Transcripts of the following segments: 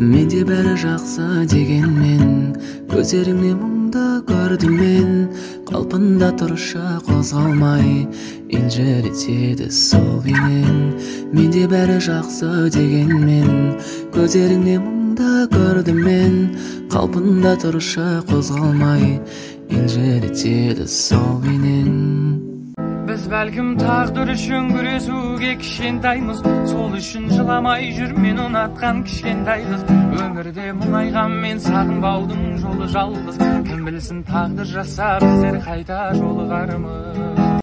Менде бәрі жақсы дегенмен, көздеріңде мұңды көрдім мен. Қалпында тұршы қозғалмай, елжіретеді сол бейнең. Менде бәрі жақсы дегенмен, көздеріңде мұңды көрдім мен. Қалпында тұршы қозғалмай, елжіретеді сол бейнең. Біз бәлкім тағдыр үшін күресуге кішкентаймыз, сол үшін жыламай жүр мен ұнатқан кішкентай қыз. Өмірде мұңайған мен сағынбаудың жолы жалғыз, кім білсін тағдыр жасап біздер қайта жолығармыз.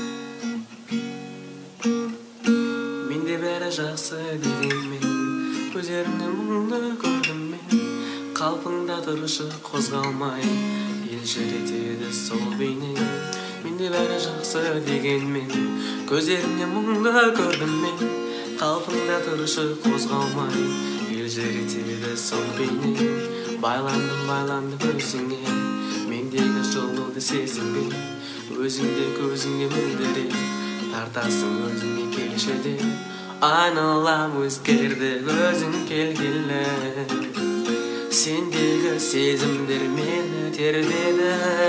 Менде бәрі жақсы дегенмен, көздеріңнен мұңды көрдім мен. Қалпыңда тұрышы қозғалмай, елжіретеді сол бейнең. Менде бәрі жақсы дегенмен, көздеріңнен мұңды көрдім мен. Қалпыңда тұрышы қозғалмай, елжіретеді сол бейнең. Байландым өзіңе, мендегі жылуды сезінбей. Өзіңде көзіңе мөлдіреп, тартасың өзіңе келшеде. Айналам өзгерді өзің келгелі, сендегі сезімдер мені тербеді.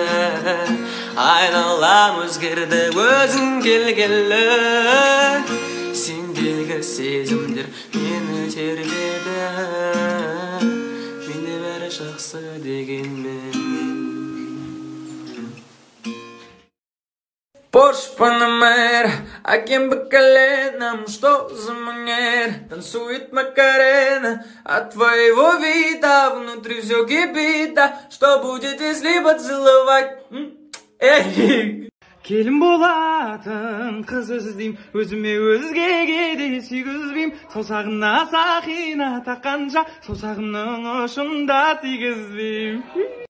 Айналам өзгерді өзің келгелі, сендегі сезімдер мені тербеді. Менде бәрі жақсы дегенмен. Пошпанамер, а кем бы коленом, что за манер? Танцует Макарена, от твоего вида внутри все кипит. Что будет, если поцеловать? Эй! Келін болатын қыз іздейм, өзіме өзгеге де сүйгізбейм. Саусағына сақина таққанша, саусағымның ұшында тигізбейм.